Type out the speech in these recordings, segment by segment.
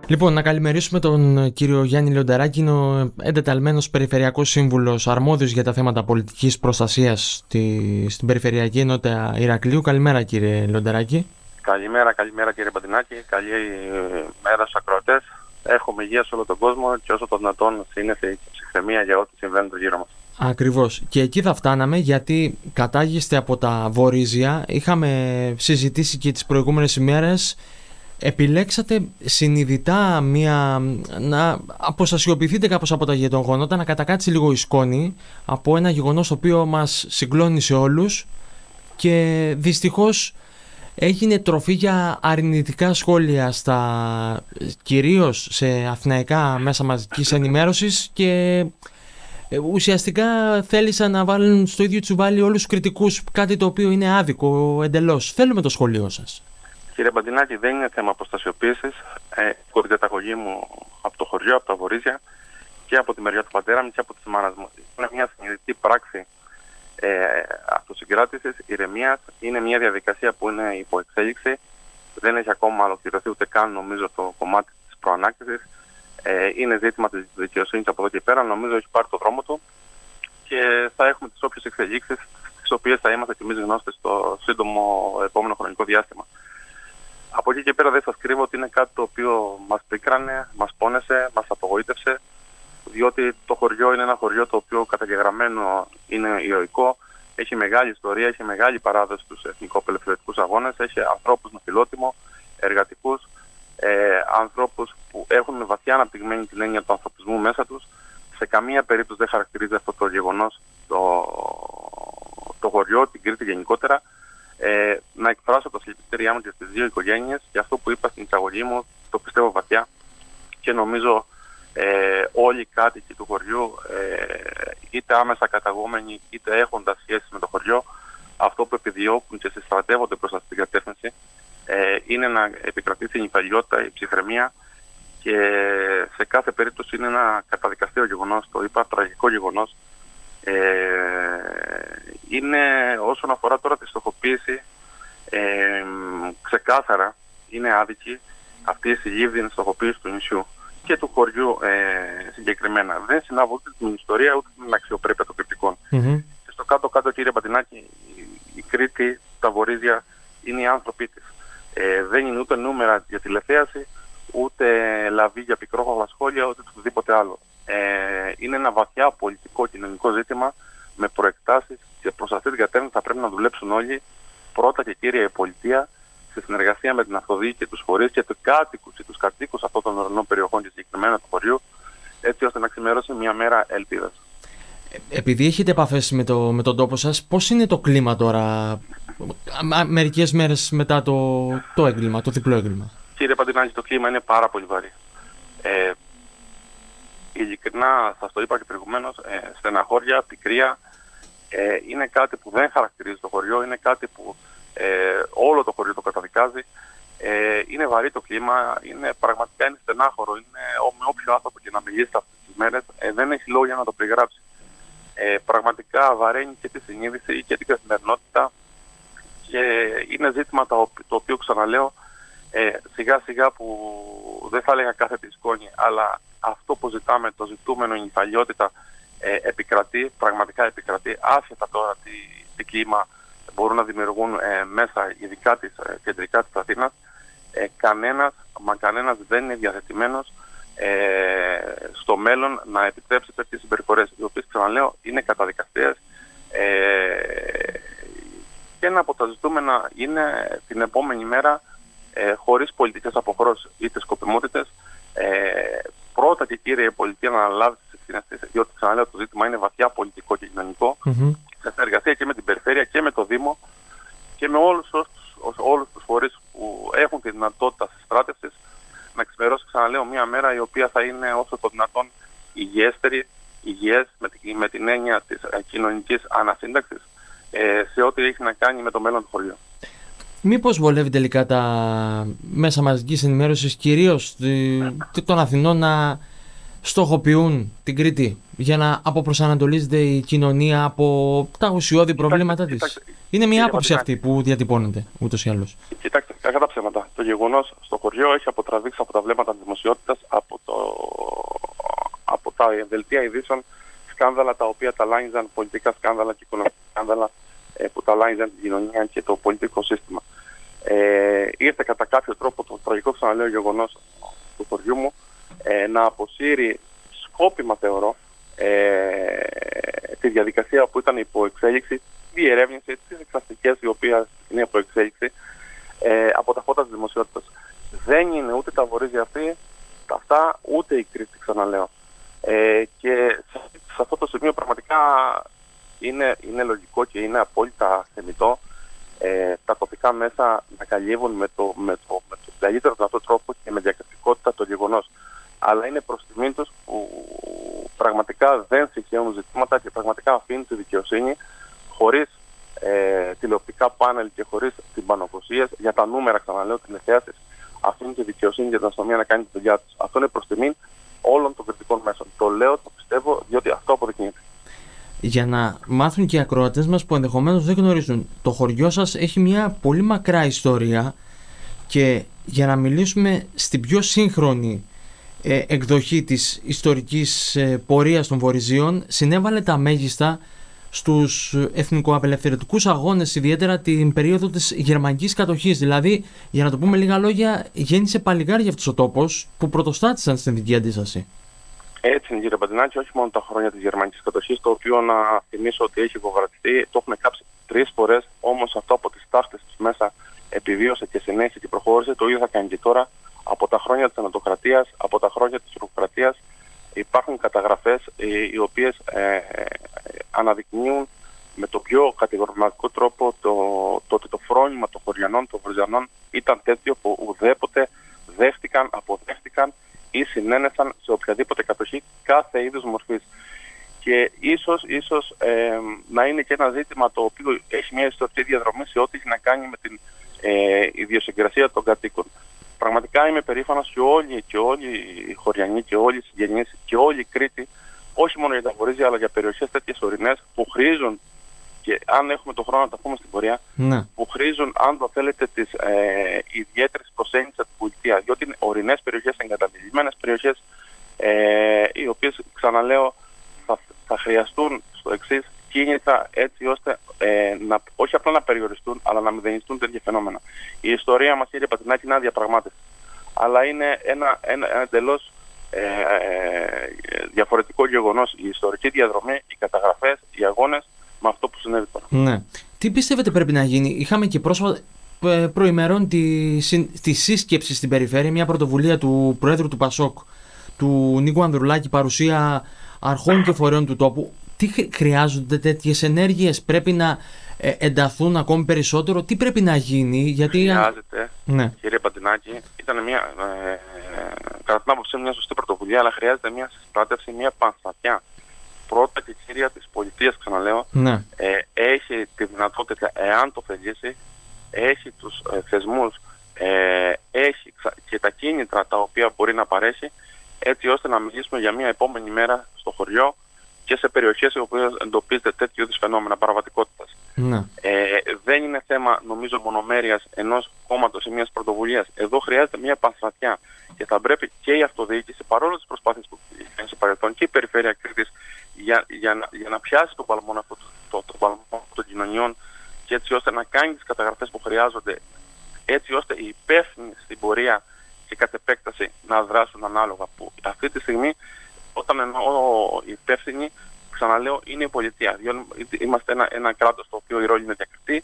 Λοιπόν, να καλημερίσουμε τον κύριο Γιάννη Λιονταράκη, είναι ο εντεταλμένος περιφερειακός σύμβουλος αρμόδιος για τα θέματα πολιτικής προστασίας στην Περιφερειακή Ενότητα Ηρακλείου. Καλημέρα, κύριε Λιονταράκη. Καλημέρα κύριε Μπαντινάκη. Καλή μέρα στους ακροατές. Εύχομαι υγεία σε όλο τον κόσμο και όσο το δυνατόν σύνεση και ψυχραιμία για ό,τι συμβαίνει το γύρω μας. Ακριβώς. Και εκεί θα φτάναμε, γιατί κατάγεστε από τα Βορίζια. Είχαμε συζητήσει και τις προηγούμενες ημέρες. Επιλέξατε συνειδητά να αποστασιοποιηθείτε κάπως από τα γεγονότα, να κατακάτσει λίγο η σκόνη από ένα γεγονός το οποίο μας συγκλώνησε όλους και δυστυχώς έγινε τροφή για αρνητικά σχόλια κυρίως σε αθηναϊκά μέσα μαζικής ενημέρωσης και ουσιαστικά θέλησαν να βάλουν στο ίδιο τσουβάλι όλους τους κριτικούς, κάτι το οποίο είναι άδικο εντελώς. Θέλουμε το σχόλιο σας. Κύριε Μπαντινάκη, δεν είναι θέμα αποστασιοποίησης. Έχω την καταγωγή μου από το χωριό, από τα Βορίζια και από τη μεριά του πατέρα μου και από τη μάνα μου. Είναι μια συνειδητή πράξη αυτοσυγκράτησης, ηρεμίας. Είναι μια διαδικασία που είναι υπό εξέλιξη. Δεν έχει ακόμα ολοκληρωθεί ούτε καν, νομίζω, το κομμάτι της προανάκτησης. Είναι ζήτημα της δικαιοσύνης από εδώ και πέρα. Νομίζω έχει πάρει το δρόμο του και θα έχουμε τις όποιες εξελίξεις, τις οποίες θα είμαστε κι εμείς γνώστες στο σύντομο επόμενο χρονικό διάστημα. Από εκεί και πέρα δεν σας κρύβω ότι είναι κάτι το οποίο μας πίκρανε, μας πόνεσε, μας απογοήτευσε, διότι το χωριό είναι ένα χωριό το οποίο καταγεγραμμένο είναι ηρωικό, έχει μεγάλη ιστορία, έχει μεγάλη παράδοση στους εθνικο-απελευθερωτικούς αγώνες, έχει ανθρώπους με φιλότιμο, εργατικούς, ανθρώπους που έχουν βαθιά αναπτυγμένη την έννοια του ανθρωπισμού μέσα τους. Σε καμία περίπτωση δεν χαρακτηρίζει αυτό το γεγονός το χωριό, την Κρήτη γενικότερα. Να εκφράσω τα συλληπιτήριά μου και στις δύο οικογένειες και αυτό που είπα στην εισαγωγή μου το πιστεύω βαθιά και νομίζω όλοι οι κάτοικοι του χωριού, είτε άμεσα καταγόμενοι είτε έχοντας σχέσεις με το χωριό, αυτό που επιδιώκουν και συστρατεύονται προς αυτή την κατεύθυνση είναι να επικρατήσει η νυφαλιότητα, η ψυχραιμία και σε κάθε περίπτωση είναι ένα καταδικαστέο γεγονός, το είπα, τραγικό γεγονός. Είναι όσον αφορά τώρα τη στοχοποίηση, ξεκάθαρα είναι άδικη αυτή η συλλήβδινη στοχοποίηση του νησιού και του χωριού συγκεκριμένα. Δεν συνάβω ούτε την ιστορία ούτε την αξιοπρέπεια των κριτικών. Και στο κάτω-κάτω, κύριε Μπαντινάκη, η Κρήτη, τα Βορίζια είναι οι άνθρωποι της. Δεν είναι ούτε νούμερα για τηλεθέαση, ούτε λαβή για πικρόχολα σχόλια, ούτε οτιδήποτε άλλο. Είναι ένα βαθιά πολιτικό κοινωνικό ζήτημα με προεκτάσεις και προς αυτή την κατεύθυνση θα πρέπει να δουλέψουν όλοι. Πρώτα και κύρια η πολιτεία, σε συνεργασία με την αυτοδιοίκηση, τους φορείς και τους κάτοικους και τους κατοίκους αυτών των ορεινών περιοχών και συγκεκριμένα του χωριού, έτσι ώστε να ξημερώσει μια μέρα ελπίδας. Επειδή έχετε επαφές με τον τόπο σας, πώς είναι το κλίμα τώρα, μερικές μέρες μετά το έγκλημα, το διπλό έγκλημα? Κύριε Παντινάκη, το κλίμα είναι πάρα πολύ βαρύ. Ειλικρινά, σας το είπα και προηγουμένως, στεναχώρια, πικρία, είναι κάτι που δεν χαρακτηρίζει το χωριό, είναι κάτι που όλο το χωριό το καταδικάζει. Είναι βαρύ το κλίμα, πραγματικά είναι στενάχωρο, είναι με όποιο άνθρωπο και να μιλήσει αυτές τις μέρες, δεν έχει λόγια να το περιγράψει. Πραγματικά βαραίνει και τη συνείδηση και την καθημερινότητα και είναι ζήτημα το οποίο ξαναλέω, σιγά σιγά που δεν θα έλεγα κάθετη σκόνη, αλλά αυτό που ζητάμε, το ζητούμενο, η νυφαλιότητα επικρατεί, πραγματικά επικρατεί, άσχετα τώρα τι κλίμα μπορούν να δημιουργούν μέσα, ειδικά κεντρικά της Αθήνας. Κανένας δεν είναι διαθετημένος στο μέλλον να επιτρέψει τέτοιες συμπεριφορές, οι οποίες, ξαναλέω, είναι καταδικαστές. Και ένα από τα ζητούμενα είναι την επόμενη μέρα, χωρίς πολιτικές αποχρώσεις είτε σκοπιμότητες, πρώτα και κύριε η πολιτεία να αναλάβει τις ευθύνες της, διότι, ξαναλέω, το ζήτημα είναι βαθιά πολιτικό και κοινωνικό, σε συνεργασία και με την περιφέρεια και με το Δήμο και με όλους τους φορείς που έχουν τη δυνατότητα συστράτευσης, να ξημερώσει, ξαναλέω, μια μέρα η οποία θα είναι όσο το δυνατόν υγιές με την έννοια της κοινωνικής ανασύνταξης σε ό,τι έχει να κάνει με το μέλλον του χωριού. Μήπως βολεύει τελικά τα μέσα μαζικής ενημέρωσης, κυρίως των Αθηνών, να στοχοποιούν την Κρήτη για να αποπροσανατολίζεται η κοινωνία από τα ουσιώδη προβλήματά της? Είναι μια άποψη αυτή που διατυπώνεται ούτως ή άλλως. Κοιτάξτε, κακά τα ψέματα. Το γεγονός στο χωριό έχει αποτραβήξει από τα βλέμματα της δημοσιότητας, από τα δελτία ειδήσεων, σκάνδαλα τα οποία ταλάνιζαν, πολιτικά σκάνδαλα και οικονομικά σκάνδαλα που ταλάνιζαν την κοινωνία και το πολιτικό σύστημα. Ήρθε κατά κάποιο τρόπο το τραγικό, ξαναλέω, γεγονός του χωριού μου να αποσύρει σκόπιμα, θεωρώ, τη διαδικασία που ήταν υπό εξέλιξη, διερεύνηση, τις εξαστικές οι οποίες είναι υπό εξέλιξη, από τα φώτα της δημοσιότητας. Δεν είναι ούτε τα βορίζια αυτά, ούτε η Κρήτη, ξαναλέω. Και σε αυτό το σημείο πραγματικά είναι λογικό και είναι απόλυτα θεμιτό τα τοπικά μέσα να καλύβουν με το καλύτερο δυνατό τρόπο και με διακριτικότητα το γεγονός. Αλλά είναι προς τιμήν τους που πραγματικά δεν συγχαίουν ζητήματα και πραγματικά αφήνουν τη δικαιοσύνη χωρίς τηλεοπτικά πάνελ και χωρίς την πανοκοσία για τα νούμερα, ξαναλέω, την ευθέαση, αφήνουν τη δικαιοσύνη και την αστυνομία να κάνει τη δουλειά τους. Αυτό είναι προς τιμήν όλων των κριτικών μέσων. Το λέω, το πιστεύω, διότι αυτό αποδεικνύεται. Για να μάθουν και οι ακροατές μας που ενδεχομένως δεν γνωρίζουν, το χωριό σας έχει μια πολύ μακρά ιστορία και για να μιλήσουμε στην πιο σύγχρονη εκδοχή της ιστορικής πορείας των Βορειζίων, συνέβαλε τα μέγιστα στους εθνικοαπελευθερωτικούς αγώνες, ιδιαίτερα την περίοδο της γερμανικής κατοχής. Δηλαδή, για να το πούμε λίγα λόγια, γέννησε παλιγάρια αυτός ο τόπος που πρωτοστάτησαν στην δική αντίσταση. Έτσι είναι, κύριε Παντινάκη, όχι μόνο τα χρόνια της γερμανικής κατοχής, το οποίο να θυμίσω ότι έχει υποβρατηθεί, το έχουν κάψει 3 φορές, όμως αυτό από τις τάχτες τους μέσα επιβίωσε και συνέχισε και προχώρησε. Το ίδιο θα κάνει και τώρα. Από τα χρόνια της Ανατοκρατίας, από τα χρόνια της Τουρκοκρατίας, υπάρχουν καταγραφές οι οποίες αναδεικνύουν με τον πιο κατηγορηματικό τρόπο το ότι το φρόνημα των χωριανών, των Βορειζιανών ήταν τέτοιο που ουδέποτε δέχτηκαν, αποδέχτηκαν ή συνένεσαν σε οποιαδήποτε κατοχή κάθε είδους μορφής. Και ίσως να είναι και ένα ζήτημα το οποίο έχει μια ιστορική διαδρομή σε ό,τι έχει να κάνει με την ιδιοσυγκρασία των κατοίκων. Πραγματικά είμαι περήφανος και όλοι οι χωριανοί και όλοι οι συγγενείς και όλη η Κρήτη, όχι μόνο για τα βορίζια αλλά για περιοχές τέτοιες ορεινές που χρήζουν, και αν έχουμε τον χρόνο να τα πούμε στην πορεία, που χρήζουν, αν το θέλετε, τις ιδιαίτερες προσέγγισης από την πολιτεία. Διότι είναι ορεινές περιοχές, εγκαταλειμμένες περιοχές, οι οποίες, ξαναλέω, θα χρειαστούν στο εξής κίνητρα έτσι ώστε όχι απλά να περιοριστούν, αλλά να μηδενιστούν τέτοια φαινόμενα. Η ιστορία μας, κύριε Πατινάκη, είναι αδιαπραγμάτευτη. Αλλά είναι ένα εντελώς διαφορετικό γεγονός η ιστορική διαδρομή, οι καταγραφές, οι αγώνες με αυτό που συνέβη τώρα. Ναι. Τι πιστεύετε πρέπει να γίνει? Είχαμε και πρόσφατα προημερών τη σύσκεψη στην περιφέρεια, μια πρωτοβουλία του Προέδρου του ΠΑΣΟΚ, του Νίκου Ανδρουλάκη, παρουσία αρχών και φορέων του τόπου. Τι χρειάζονται τέτοιες ενέργειες? Πρέπει να ενταθούν ακόμη περισσότερο? Τι πρέπει να γίνει? Γιατί χρειάζεται, κύριε Παντινάκη, ήταν κατά την άποψή μια σωστή πρωτοβουλία, αλλά χρειάζεται μια συσπράτευση, μια πανσταθιά. Πρώτα και κύρια της πολιτείας, ξαναλέω, έχει τη δυνατότητα, εάν το θελήσει, έχει τους θεσμούς, έχει και τα κίνητρα τα οποία μπορεί να παρέχει, έτσι ώστε να μιλήσουμε για μια επόμενη μέρα στο χωριό και σε περιοχές οι οποίες εντοπίζεται τέτοιου είδους φαινόμενα παραβατικότητας. Δεν είναι θέμα, νομίζω, μονομέρειας ενός κόμματος ή μιας πρωτοβουλίας. Εδώ χρειάζεται μια πανσταθιά και θα πρέπει και η αυτοδιοίκηση, παρόλο τις προσπάθειες που έχει στο παρελθόν, και η Περιφέρεια Κρήτης για να πιάσει τον παλμό των κοινωνιών και έτσι ώστε να κάνει τις καταγραφές που χρειάζονται, έτσι ώστε οι υπεύθυνοι στην πορεία και κατ' επέκταση να δράσουν ανάλογα. Που αυτή τη στιγμή, όταν εννοώ οι υπεύθυνοι, ξαναλέω, είναι η πολιτεία. Είμαστε ένα κράτος το οποίο η ρόλη είναι διακριτή.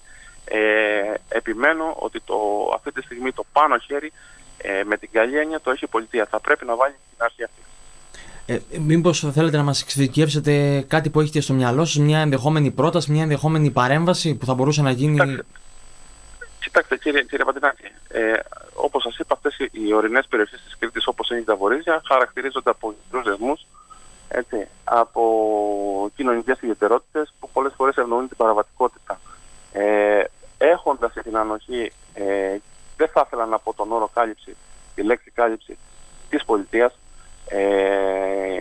Επιμένω ότι αυτή τη στιγμή το πάνω χέρι, με την καλή έννοια, το έχει η πολιτεία. Θα πρέπει να βάλει την αρχή αυτή. Μήπως θέλετε να μας εξειδικεύσετε κάτι που έχετε στο μυαλό σας, μια ενδεχόμενη πρόταση, μια ενδεχόμενη παρέμβαση που θα μπορούσε να γίνει? Κοιτάξτε, κύριε Παντινάκη, όπως σας είπα, αυτές οι ορεινές περιοχές της Κρήτης, όπως είναι τα βορίζια, χαρακτηρίζονται από υψηλούς δεσμούς, από κοινωνικές ιδιαιτερότητες που πολλές φορές ευνοούν την παραβατικότητα. Έχοντας την ανοχή, δεν θα ήθελα να πω τον όρο κάλυψη, τη λέξη κάλυψη της πολιτείας,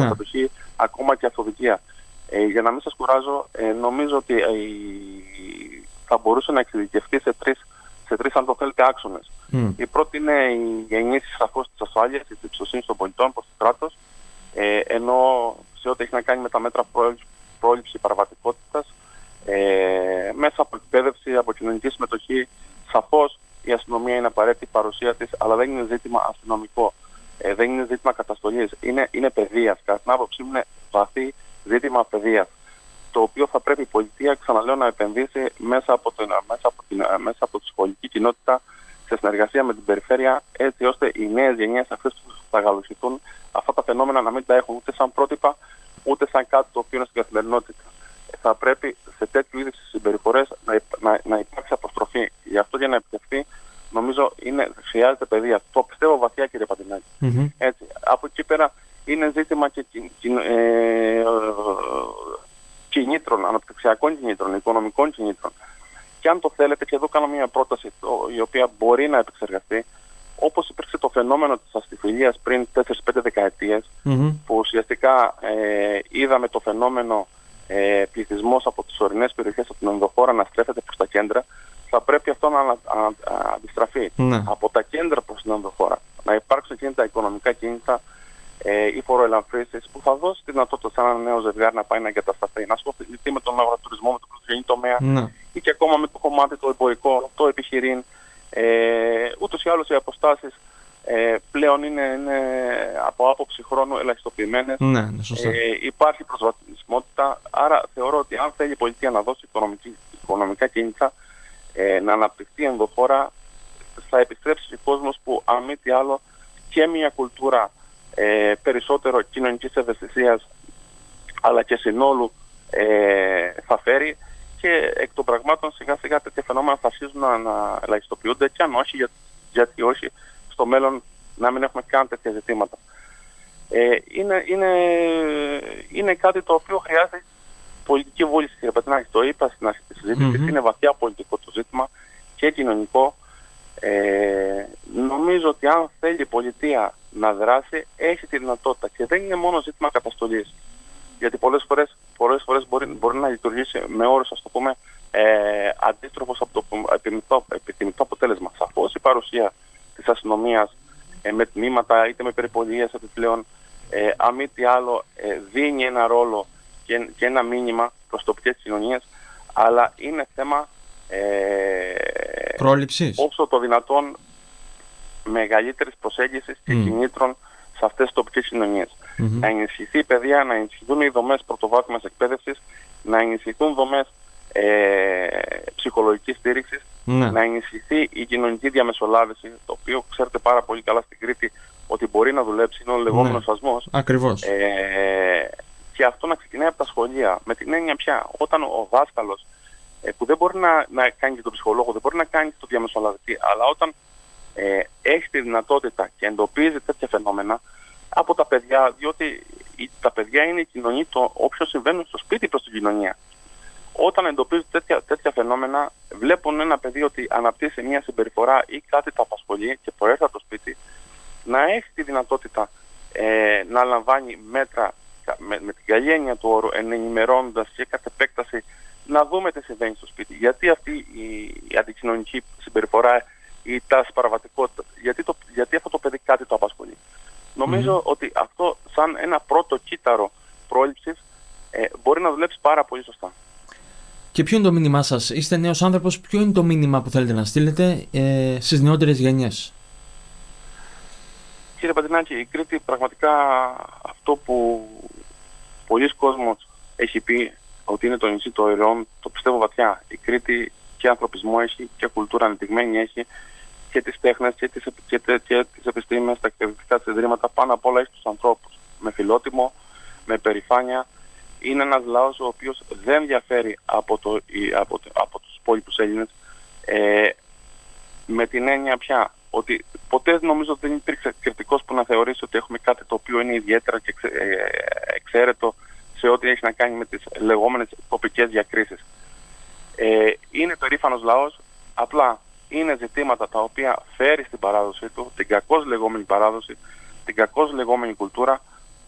συμμετοχή, ακόμα και αυτοδικία. Για να μην σας κουράζω, νομίζω ότι θα μπορούσε να εξειδικευτεί σε τρεις αν το θέλετε άξονες. Η πρώτη είναι η ενίσχυση σαφώς της ασφάλειας, της εμπιστοσύνης των πολιτών προς το κράτος, ενώ σε ό,τι έχει να κάνει με τα μέτρα πρόληψη παραβατικότητας, μέσα από εκπαίδευση, από κοινωνική συμμετοχή, σαφώς η αστυνομία είναι απαραίτητη παρουσία της, αλλά δεν είναι ζήτημα αστυνομικό, δεν είναι ζήτημα καταστολής, είναι παιδείας. Κατά την άποψή μου είναι βαθύ ζήτημα παιδείας, το οποίο θα πρέπει η πολιτεία, ξαναλέω, να επενδύσει μέσα από τη σχολική κοινότητα, σε συνεργασία με την περιφέρεια, έτσι ώστε οι νέες γενιές, αυτές που θα γαλουχηθούν, αυτά τα φαινόμενα να μην τα έχουν ούτε σαν πρότυπα, ούτε σαν κάτι το οποίο είναι στην καθημερινότητα. Θα πρέπει σε τέτοιου είδους συμπεριφορές να υπάρξει αποστροφή. Γι' αυτό, για να επιτευχθεί, νομίζω χρειάζεται παιδεία. Το πιστεύω βαθιά, κύριε Παντινάκη. Έτσι. Από εκεί πέρα είναι ζήτημα και κινήτρων, αναπτυξιακών κινήτρων, οικονομικών κινήτρων. Και αν το θέλετε, και εδώ κάνω μια πρόταση η οποία μπορεί να επεξεργαστεί, όπως υπήρξε το φαινόμενο της αστιφιλίας πριν 4-5 δεκαετίες, που ουσιαστικά είδαμε το φαινόμενο πληθυσμός από τις ορεινές περιοχές, από την ενδοχώρα να στρέφεται προς τα κέντρα, θα πρέπει αυτό να αντιστραφεί από τα κέντρα προς την ενδοχώρα. Να υπάρξουν εκείνα τα οικονομικά κίνητα ή φοροελαφρύνσεις που θα δώσει τη δυνατότητα σε ένα νέο ζευγάρι να πάει να εγκατασταθεί, να ασχοληθεί με τον αγροτουρισμό, με τον πρωτογενή τομέα ή και ακόμα με το κομμάτι το εμπορικό, το επιχειρήν. Ούτως ή άλλως οι αποστάσεις πλέον είναι από άποψη χρόνου ελαχιστοποιημένες. Υπάρχει προσβασιμότητα, άρα θεωρώ ότι αν θέλει η πολιτεία να δώσει οικονομικά κίνητα, να αναπτυχθεί ενδοχώρα, θα επιστρέψει ο κόσμος που αν μη τι άλλο και μια κουλτούρα περισσότερο κοινωνικής ευαισθησίας, αλλά και συνόλου θα φέρει, και εκ των πραγμάτων σιγά σιγά τέτοια φαινόμενα θα αρχίσουν να ελαχιστοποιούνται, και αν όχι, γιατί όχι, στο μέλλον να μην έχουμε καν τέτοια ζητήματα. Είναι κάτι το οποίο χρειάζεται πολιτική βούληση, κύριε Πατινάκη. Το είπα στην αρχή της συζήτησης, είναι βαθιά πολιτικό το ζήτημα και κοινωνικό. Νομίζω ότι αν θέλει η πολιτεία να δράσει, έχει τη δυνατότητα, και δεν είναι μόνο ζήτημα καταστολής. Γιατί πολλές φορές μπορεί να λειτουργήσει με όρους, ας το πούμε, αντίστροφος από το επιθυμητό αποτέλεσμα. Σαφώς η παρουσία της αστυνομίας με τμήματα είτε με περιπολίες επιπλέον, αν μη τι άλλο, δίνει ένα ρόλο και ένα μήνυμα προς τοπικές κοινωνίες, αλλά είναι θέμα πρόληψης, όσο το δυνατόν μεγαλύτερης προσέγγισης και κινήτρων σε αυτές τις τοπικές κοινωνίες. Να ενισχυθεί η παιδεία, να ενισχυθούν οι δομές πρωτοβάθμιας εκπαίδευσης, να ενισχυθούν δομές ψυχολογικής στήριξης, να ενισχυθεί η κοινωνική διαμεσολάβηση, το οποίο ξέρετε πάρα πολύ καλά στην Κρήτη ότι μπορεί να δουλέψει, είναι ο λεγόμενος ασμός. Ακριβώς. Και αυτό να ξεκινάει από τα σχολεία, με την έννοια πια, όταν ο δάσκαλος, που δεν μπορεί να κάνει και τον ψυχολόγο, δεν μπορεί να κάνει και τον διαμεσολαβητή, αλλά όταν έχει τη δυνατότητα και εντοπίζει τέτοια φαινόμενα από τα παιδιά, διότι τα παιδιά είναι η κοινωνία, το όποιο συμβαίνουν στο σπίτι προς την κοινωνία. Όταν εντοπίζουν τέτοια φαινόμενα, βλέπουν ένα παιδί ότι αναπτύσσει μια συμπεριφορά ή κάτι το απασχολεί και προέρχεται από το σπίτι, να έχει τη δυνατότητα να λαμβάνει μέτρα με την καλή έννοια του όρου, ενημερώνοντας και κατ' επέκταση να δούμε τι συμβαίνει στο σπίτι. Γιατί αυτή η αντικοινωνική συμπεριφορά, η τάση παραβατικότητα, γιατί αυτό το παιδί κάτι το απασχολεί. Νομίζω ότι αυτό, σαν ένα πρώτο κύτταρο πρόληψης, μπορεί να δουλέψει πάρα πολύ σωστά. Και ποιο είναι το μήνυμά σας? Είστε νέος άνθρωπος, ποιο είναι το μήνυμα που θέλετε να στείλετε στις νεότερες γενιές? Κύριε Πατινάκη, η Κρήτη πραγματικά, αυτό που πολλοί κόσμος έχει πει ότι είναι το νησί των ειρών, το πιστεύω βαθιά. Η Κρήτη και ανθρωπισμό έχει και κουλτούρα ανεπτυγμένη έχει, και τις τέχνες και τις επιστήμες, τα εκπαιδευτικά της ιδρύματα, πάνω απ' όλα έχει τους ανθρώπους. Με φιλότιμο, με περηφάνεια. Είναι ένας λαός ο οποίος δεν διαφέρει από τους υπόλοιπους Έλληνες, με την έννοια πια ότι ποτέ νομίζω δεν υπήρξε κριτικός που να θεωρήσει ότι έχουμε κάτι το οποίο είναι ιδιαίτερα και εξαίρετο σε ό,τι έχει να κάνει με τις λεγόμενες τοπικές διακρίσεις. Είναι περήφανος λαός, απλά είναι ζητήματα τα οποία φέρει στην παράδοση του, την κακώς λεγόμενη παράδοση, την κακώς λεγόμενη κουλτούρα,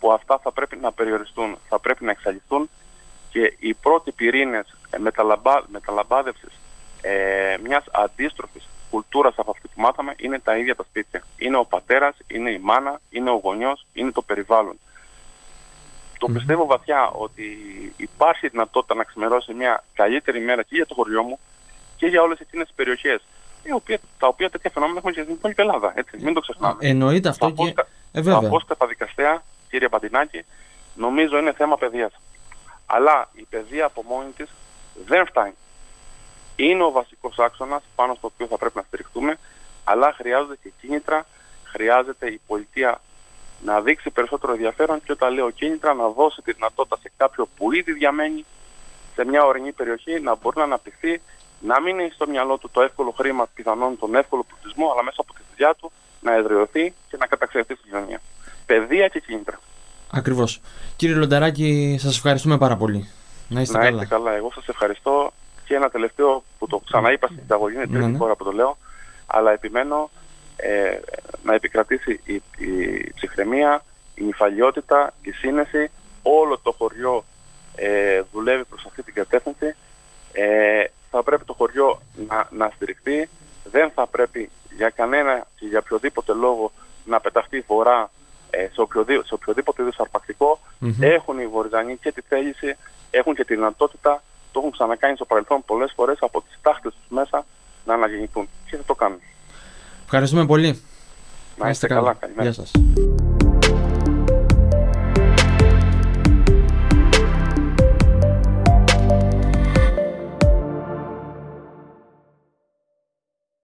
που αυτά θα πρέπει να περιοριστούν, θα πρέπει να εξαλειφθούν και οι πρώτοι πυρήνες μεταλαμπάδευσης μιας αντίστροφης κουλτούρας από αυτή που μάθαμε είναι τα ίδια τα σπίτια. Είναι ο πατέρας, είναι η μάνα, είναι ο γονιός, είναι το περιβάλλον. Το πιστεύω βαθιά ότι υπάρχει δυνατότητα να ξημερώσει μια καλύτερη μέρα και για το χωριό μου και για όλες εκείνες τις περιοχές τα οποία τέτοια φαινόμενα έχουν και στην υπόλοιπη Ελλάδα. Έτσι, μην το ξεχνάμε. Εννοείται αυτό και τα απόστατα δικαστέα, κύριε Παντινάκη, νομίζω είναι θέμα παιδείας. Αλλά η παιδεία από μόνη της δεν φτάνει. Είναι ο βασικός άξονας πάνω στο οποίο θα πρέπει να στηριχτούμε, αλλά χρειάζονται και κίνητρα, χρειάζεται η πολιτεία να δείξει περισσότερο ενδιαφέρον και όταν λέω κίνητρα να δώσει τη δυνατότητα σε κάποιον που ήδη διαμένει σε μια ορεινή περιοχή να μπορεί να αναπτυχθεί, να μην είναι στο μυαλό του το εύκολο χρήμα, πιθανόν τον εύκολο πλουτισμό, αλλά μέσα από τη δουλειά του να εδραιωθεί και να καταξιωθεί στην κοινωνία. Παιδεία και κίνητρα. Ακριβώς. Κύριε Λονταράκη, σας ευχαριστούμε πάρα πολύ. Να είστε καλά. Εγώ σας ευχαριστώ. Και ένα τελευταίο που το ξαναείπα στην εισαγωγή, είναι τρίτη φορά που το λέω, αλλά επιμένω να επικρατήσει η ψυχραιμία, η νηφαλιότητα, η σύνεση. Όλο το χωριό δουλεύει προς αυτή την κατεύθυνση. Θα πρέπει το χωριό να στηριχθεί. Δεν θα πρέπει για κανένα και για οποιοδήποτε λόγο να πεταχτεί βορρά σε οποιοδήποτε είδους αρπακτικό. Έχουν οι Βορειζανοί και τη θέληση, έχουν και τη δυνατότητα. Το έχουν ξανακάνει στο παρελθόν πολλές φορές από τις τάχτες τους μέσα να αναγεννηθούν. Και θα το κάνουν. Ευχαριστούμε πολύ. Να είστε καλά. Καλημέρα. Γεια σας.